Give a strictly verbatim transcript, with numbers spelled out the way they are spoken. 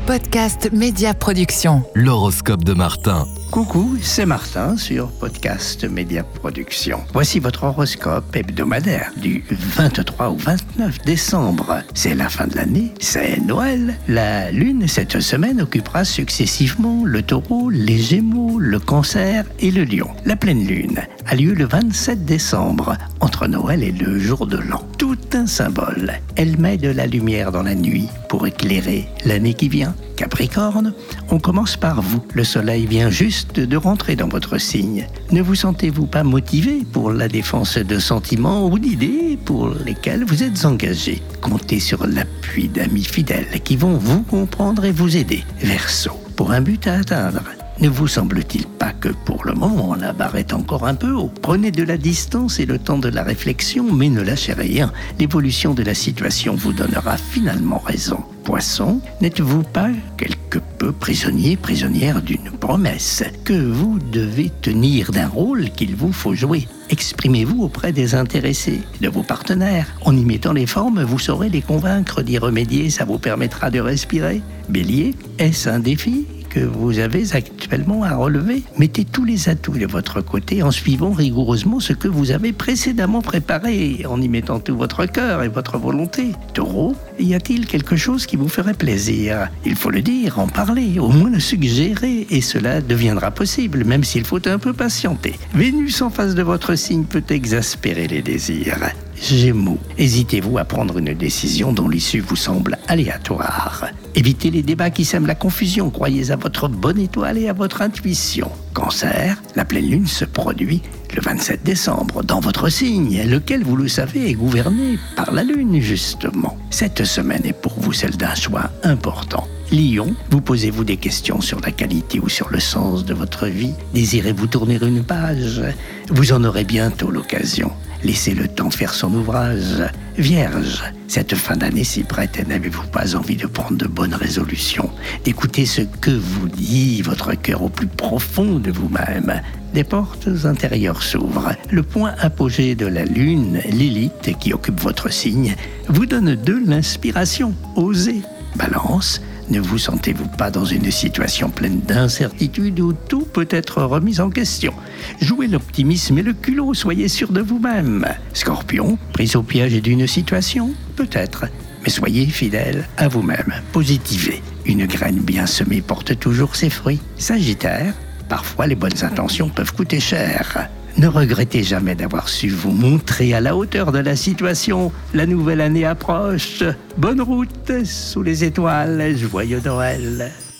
Podcast Média Production. L'horoscope de Martin. Coucou, c'est Martin sur Podcast Média Production. Voici votre horoscope hebdomadaire du vingt-trois au vingt-neuf décembre. C'est la fin de l'année, c'est Noël. La Lune, cette semaine, occupera successivement le Taureau, les Gémeaux, le Cancer et le Lion. La pleine Lune a lieu le vingt-sept décembre, entre Noël et le jour de l'an. Tout un symbole. Elle met de la lumière dans la nuit pour éclairer l'année qui vient. Capricorne, on commence par vous. Le soleil vient juste de rentrer dans votre signe. Ne vous sentez-vous pas motivé pour la défense de sentiments ou d'idées pour lesquelles vous êtes engagé? Comptez sur l'appui d'amis fidèles qui vont vous comprendre et vous aider. Verseau, pour un but à atteindre, ne vous semble-t-il pas que pour le moment la barre est encore un peu haut? Prenez de la distance et le temps de la réflexion, mais ne lâchez rien. L'évolution de la situation vous donnera finalement raison. Poisson, n'êtes-vous pas quelque peu prisonnier, prisonnière d'une promesse que vous devez tenir, d'un rôle qu'il vous faut jouer? Exprimez-vous auprès des intéressés, de vos partenaires. En y mettant les formes, vous saurez les convaincre d'y remédier, ça vous permettra de respirer. Bélier, est-ce un défi que vous avez actuellement à relever? Mettez tous les atouts de votre côté en suivant rigoureusement ce que vous avez précédemment préparé, en y mettant tout votre cœur et votre volonté. Taureau, y a-t-il quelque chose qui vous ferait plaisir? Il faut le dire, en parler, au moins le suggérer, et cela deviendra possible, même s'il faut un peu patienter. Vénus en face de votre signe peut exaspérer les désirs. Gémeaux, hésitez-vous à prendre une décision dont l'issue vous semble aléatoire. Évitez les débats qui sèment la confusion, croyez à votre bonne étoile et à votre intuition. Cancer, la pleine lune se produit le vingt-sept décembre dans votre signe, lequel, vous le savez, est gouverné par la lune, justement. Cette semaine est pour vous celle d'un choix important. Lion, vous posez-vous des questions sur la qualité ou sur le sens de votre vie? Désirez-vous tourner une page? Vous en aurez bientôt l'occasion. Laissez le temps faire son ouvrage. Vierge, cette fin d'année si prête, n'avez-vous pas envie de prendre de bonnes résolutions, d'écouter ce que vous dit votre cœur au plus profond de vous-même? Des portes intérieures s'ouvrent. Le point apogée de la lune, Lilith, qui occupe votre signe, vous donne de l'inspiration. Osez. Balance, ne vous sentez-vous pas dans une situation pleine d'incertitude où tout peut être remis en question? Jouez l'optimisme et le culot, soyez sûr de vous-même. Scorpion, prise au piège d'une situation? Peut-être. Mais soyez fidèle à vous-même. Positivez. Une graine bien semée porte toujours ses fruits. Sagittaire, parfois les bonnes intentions peuvent coûter cher. Ne regrettez jamais d'avoir su vous montrer à la hauteur de la situation. La nouvelle année approche. Bonne route sous les étoiles. Joyeux Noël.